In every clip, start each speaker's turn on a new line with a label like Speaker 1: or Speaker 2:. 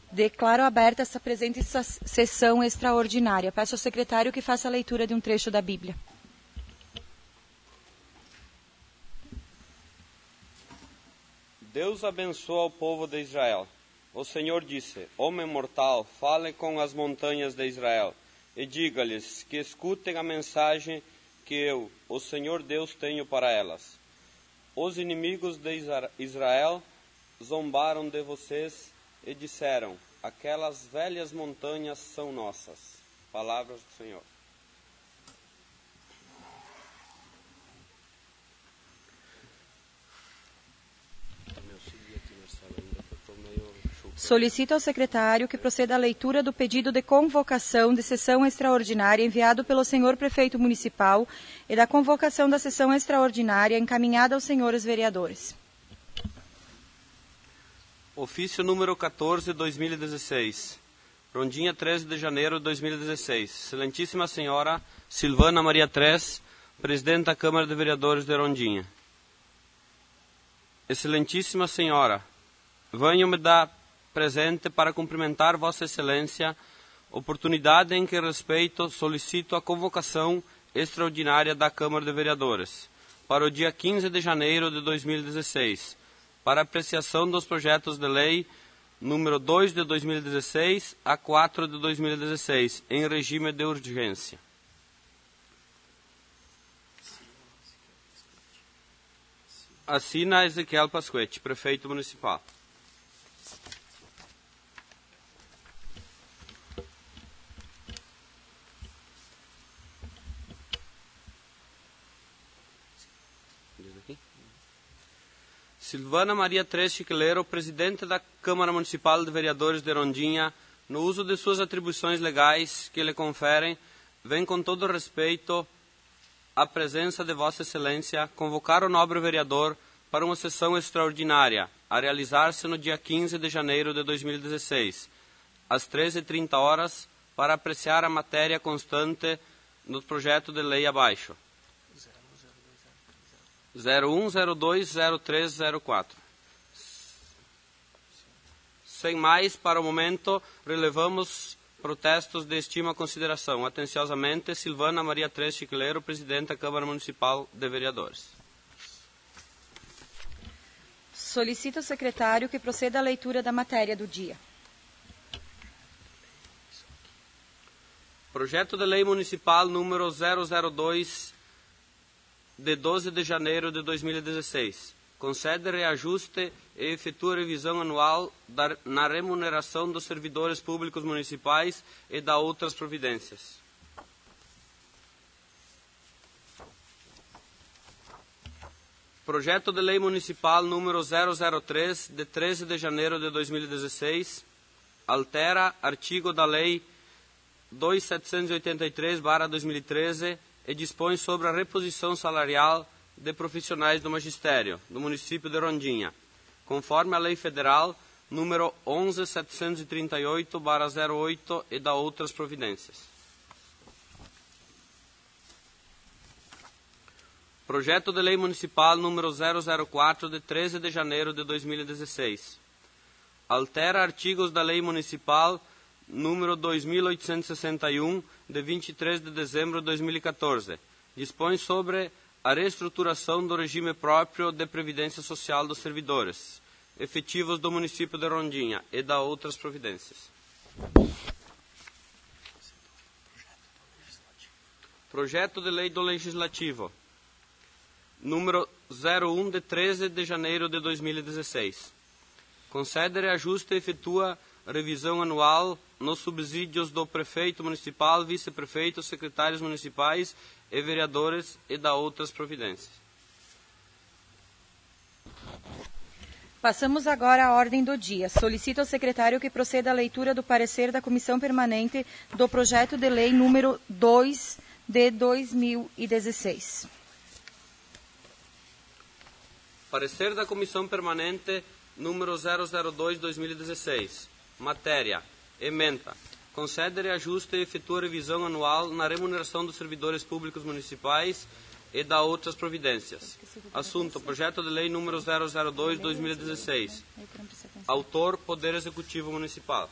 Speaker 1: Declaro aberta essa presente sessão extraordinária. Peço ao secretário que faça a leitura de um trecho da Bíblia.
Speaker 2: Deus abençoa o povo de Israel. O Senhor disse: Homem mortal, fale com as montanhas de Israel e diga-lhes que escutem a mensagem que eu, o Senhor Deus, tenho para elas. Os inimigos de Israel zombaram de vocês e disseram: aquelas velhas montanhas são nossas. Palavras do Senhor.
Speaker 1: Solicito ao secretário que proceda à leitura do pedido de convocação de sessão extraordinária enviado pelo senhor prefeito municipal e da convocação da sessão extraordinária encaminhada aos senhores vereadores.
Speaker 2: Ofício número 14, 2016. Rondinha, 13 de janeiro de 2016. Excelentíssima Senhora Silvana Maria Tres, Presidente da Câmara de Vereadores de Rondinha. Excelentíssima Senhora, venho-me dar presente para cumprimentar Vossa Excelência, oportunidade em que respeito solicito a convocação extraordinária da Câmara de Vereadores para o dia 15 de janeiro de 2016, para apreciação dos projetos de lei número 2 de 2016 a 4 de 2016, em regime de urgência. Assina Ezequiel Pasquete, Prefeito Municipal. Silvana Maria Tres Chiqueleiro, Presidente da Câmara Municipal de Vereadores de Rondinha, no uso de suas atribuições legais que lhe conferem, vem com todo respeito à presença de Vossa Excelência convocar o nobre vereador para uma sessão extraordinária, a realizar-se no dia 15 de janeiro de 2016, às 13h30, para apreciar a matéria constante no projeto de lei abaixo. 01020304. Sem mais, para o momento, relevamos protestos de estima e consideração. Atenciosamente, Silvana Maria Tres Chiqueleiro, Presidente da Câmara Municipal de Vereadores.
Speaker 1: Solicito ao secretário que proceda à leitura da matéria do dia.
Speaker 2: Projeto de Lei Municipal número 002 de 12 de janeiro de 2016. Concede reajuste e efetua revisão anual na remuneração dos servidores públicos municipais e da outras providências. Projeto de Lei Municipal número 003 de 13 de janeiro de 2016 altera artigo da Lei 2783/2013 e dispõe sobre a reposição salarial de profissionais do magistério do município de Rondinha, conforme a Lei Federal número 11.738/08 e da outras providências. Projeto de Lei Municipal número 004 de 13 de janeiro de 2016. Altera artigos da Lei Municipal número 2861, de 23 de dezembro de 2014, dispõe sobre a reestruturação do regime próprio de previdência social dos servidores efetivos do município de Rondinha e da outras providências. Projeto de Lei do Legislativo número 01 de 13 de janeiro de 2016. Concede reajuste e efetua revisão anual nos subsídios do prefeito municipal, vice-prefeito, secretários municipais e vereadores e da outras providências.
Speaker 1: Passamos agora à ordem do dia. Solicito ao secretário que proceda à leitura do parecer da Comissão Permanente do Projeto de Lei número 2 de 2016.
Speaker 2: Parecer da Comissão Permanente número 002/2016. Matéria: ementa. Concede reajuste e efetua revisão anual na remuneração dos servidores públicos municipais e da outras providências. Assunto: Projeto de Lei número 002/2016. Autor, Poder Executivo Municipal.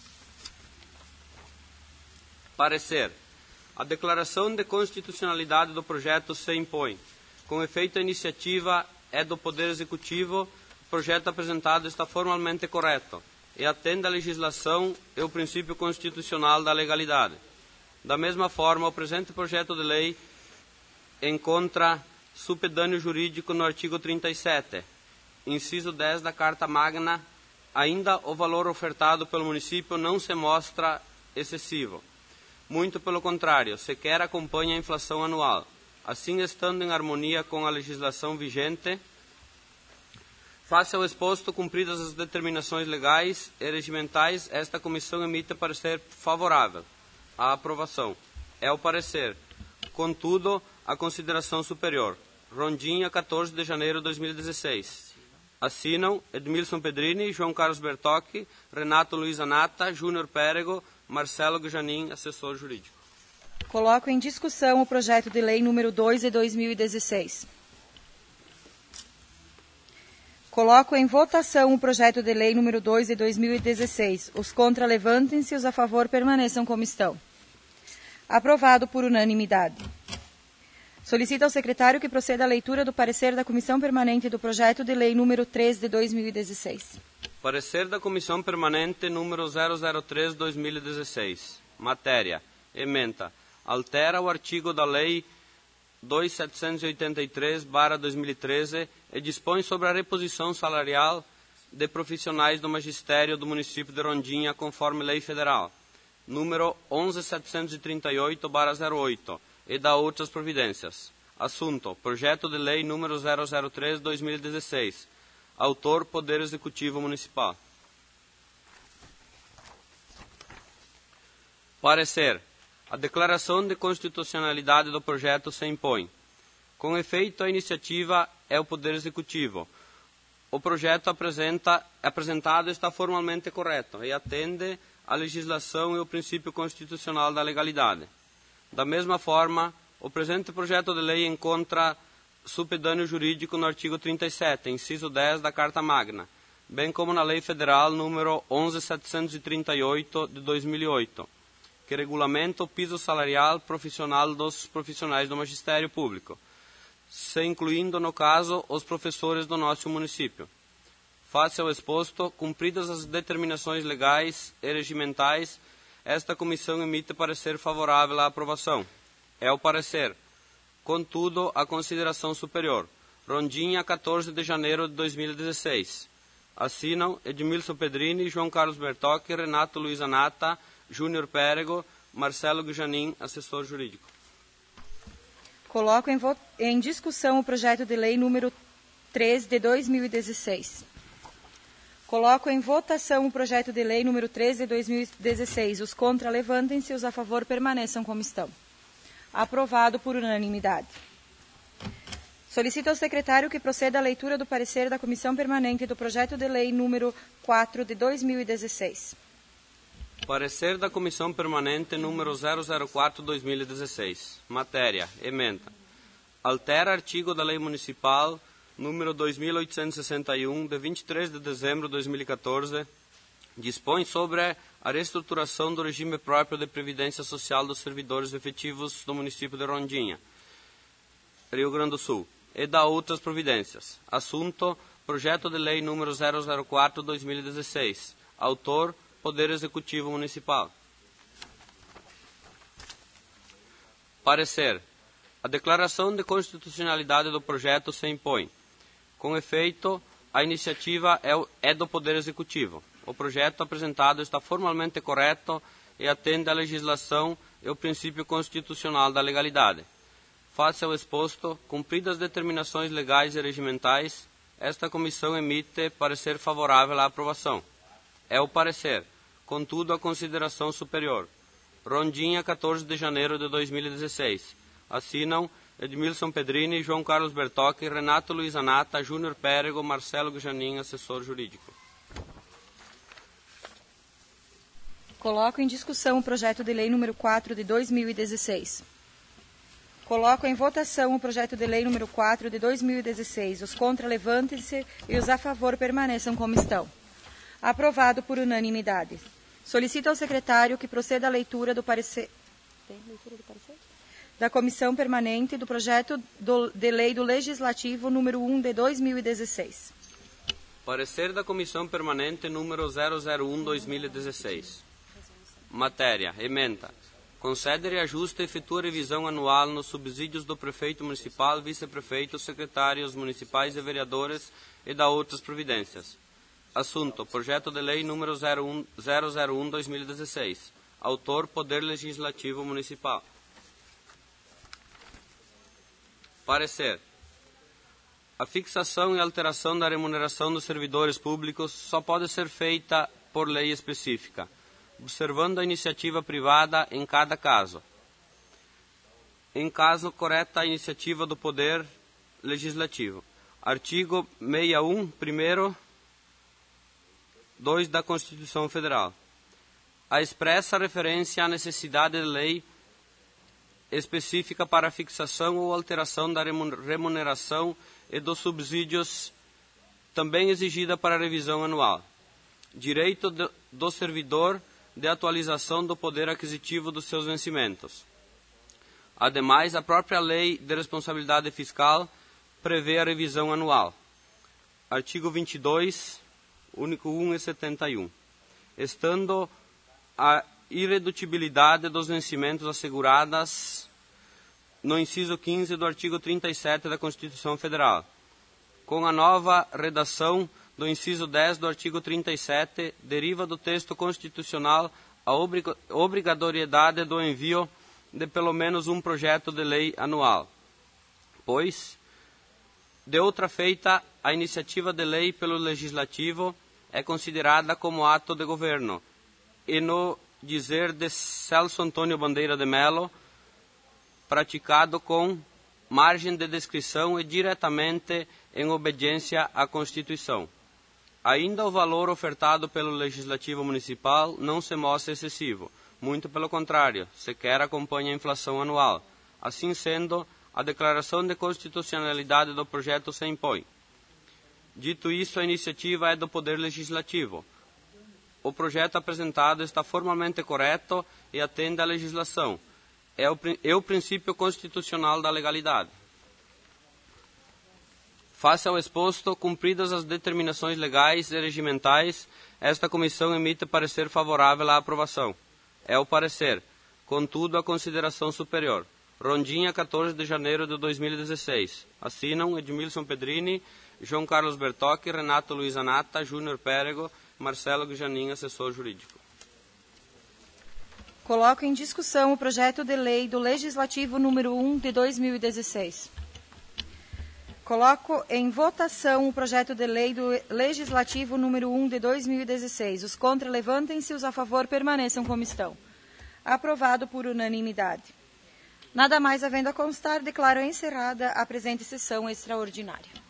Speaker 2: Parecer. A declaração de constitucionalidade do projeto se impõe. Com efeito, a iniciativa é do Poder Executivo, o projeto apresentado está formalmente correto e atende à legislação e o princípio constitucional da legalidade. Da mesma forma, o presente projeto de lei encontra supedâneo jurídico no artigo 37, inciso 10 da Carta Magna. Ainda o valor ofertado pelo município não se mostra excessivo. Muito pelo contrário, sequer acompanha a inflação anual. Assim, estando em harmonia com a legislação vigente, face ao exposto, cumpridas as determinações legais e regimentais, esta comissão emite parecer favorável à aprovação. É o parecer. Contudo, a consideração superior. Rondinha, 14 de janeiro de 2016. Assinam Edmilson Pedrini, João Carlos Bertocchi, Renato Luiz Anata, Júnior Pérego, Marcelo Gujanin, assessor jurídico.
Speaker 1: Coloco em discussão o projeto de lei número 2 de 2016. Coloco em votação o projeto de lei número 2 de 2016. Os contra levantem-se, os a favor permaneçam como estão. Aprovado por unanimidade. Solicito ao secretário que proceda à leitura do parecer da Comissão Permanente do projeto de lei número 3 de 2016.
Speaker 2: Parecer da Comissão Permanente número 003/2016. Matéria. Ementa. Altera o artigo da Lei 2783/2013 e dispõe sobre a reposição salarial de profissionais do magistério do município de Rondinha, conforme Lei Federal número 11738/08 e da outras providências. Assunto. Projeto de Lei número 003/2016. Autor, Poder Executivo Municipal. Parecer. A declaração de constitucionalidade do projeto se impõe. Com efeito, a iniciativa é o Poder Executivo. O projeto apresentado está formalmente correto e atende à legislação e ao princípio constitucional da legalidade. Da mesma forma, o presente projeto de lei encontra supedâneo jurídico no artigo 37, inciso 10 da Carta Magna, bem como na Lei Federal número 11738 de 2008, que regulamenta o piso salarial profissional dos profissionais do magistério público, se incluindo, no caso, os professores do nosso município. Face ao exposto, cumpridas as determinações legais e regimentais, esta comissão emite parecer favorável à aprovação. É o parecer. Contudo, a consideração superior. Rondinha, 14 de janeiro de 2016. Assinam Edmilson Pedrini, João Carlos Bertocchi, Renato Luiz Anata, Júnior Pérego, Marcelo Gujanin, assessor jurídico.
Speaker 1: Coloco em discussão o projeto de lei número 3 de 2016. Coloco em votação o projeto de lei número 3 de 2016. Os contra levantem-se, os a favor permaneçam como estão. Aprovado por unanimidade. Solicito ao secretário que proceda à leitura do parecer da Comissão Permanente do projeto de lei número 4 de 2016.
Speaker 2: Parecer da Comissão Permanente número 004/2016. Matéria. Ementa. Altera artigo da Lei Municipal número 2861, de 23 de dezembro de 2014, dispõe sobre a reestruturação do regime próprio de previdência social dos servidores efetivos do município de Rondinha, Rio Grande do Sul, e da outras providências. Assunto, projeto de lei número 004/2016. Autor, Poder Executivo Municipal. Parecer. A declaração de constitucionalidade do projeto se impõe. Com efeito, a iniciativa é do Poder Executivo. O projeto apresentado está formalmente correto e atende à legislação e ao princípio constitucional da legalidade. Face ao exposto, cumpridas as determinações legais e regimentais, esta comissão emite parecer favorável à aprovação. É o parecer. Contudo, a consideração superior. Rondinha, 14 de janeiro de 2016. Assinam Edmilson Pedrini, João Carlos Bertocchi, Renato Luiz Anata, Júnior Pérego, Marcelo Gujanin, assessor jurídico.
Speaker 1: Coloco em discussão o projeto de lei número 4 de 2016. Coloco em votação o projeto de lei número 4 de 2016. Os contra levantem-se e os a favor permaneçam como estão. Aprovado por unanimidade. Solicito ao secretário que proceda à leitura do parecer... Tem leitura do parecer? Da Comissão Permanente do Projeto de Lei do Legislativo número 1 de 2016.
Speaker 2: Parecer da Comissão Permanente número 001/2016. Matéria: emenda. Concede reajuste e efetua revisão anual nos subsídios do prefeito municipal, vice-prefeito, secretários municipais e vereadores e da outras providências. Assunto: Projeto de Lei número 001/2016. Autor: Poder Legislativo Municipal. Parecer: a fixação e alteração da remuneração dos servidores públicos só pode ser feita por lei específica, observando a iniciativa privada em cada caso. Em caso correta a iniciativa do Poder Legislativo. Artigo 61, primeiro, 2 da Constituição Federal. A expressa referência à necessidade de lei específica para a fixação ou alteração da remuneração e dos subsídios, também exigida para a revisão anual. Direito do servidor de atualização do poder aquisitivo dos seus vencimentos. Ademais, a própria Lei de Responsabilidade Fiscal prevê a revisão anual. Artigo 22, único 1 e 71. Estando a irredutibilidade dos vencimentos asseguradas no inciso 15 do artigo 37 da Constituição Federal. Com a nova redação do inciso 10 do artigo 37, deriva do texto constitucional a obrigatoriedade do envio de pelo menos um projeto de lei anual, pois, de outra feita, a iniciativa de lei pelo Legislativo é considerada como ato de governo, e no dizer de Celso Antônio Bandeira de Mello, praticado com margem de descrição e diretamente em obediência à Constituição. Ainda o valor ofertado pelo Legislativo Municipal não se mostra excessivo, muito pelo contrário, sequer acompanha a inflação anual. Assim sendo, a declaração de constitucionalidade do projeto se impõe. Dito isso, a iniciativa é do Poder Legislativo. O projeto apresentado está formalmente correto e atende à legislação. É o princípio constitucional da legalidade. Face ao exposto, cumpridas as determinações legais e regimentais, esta comissão emite parecer favorável à aprovação. É o parecer. Contudo, a consideração superior. Rondinha, 14 de janeiro de 2016. Assinam Edmilson Pedrini, João Carlos Bertocchi, Renato Luiz Anata, Júnior Pérego, Marcelo Gujanin, assessor jurídico.
Speaker 1: Coloco em discussão o projeto de lei do Legislativo número 1 de 2016. Coloco em votação o projeto de lei do Legislativo número 1 de 2016. Os contra levantem-se, os a favor permaneçam como estão. Aprovado por unanimidade. Nada mais havendo a constar, declaro encerrada a presente sessão extraordinária.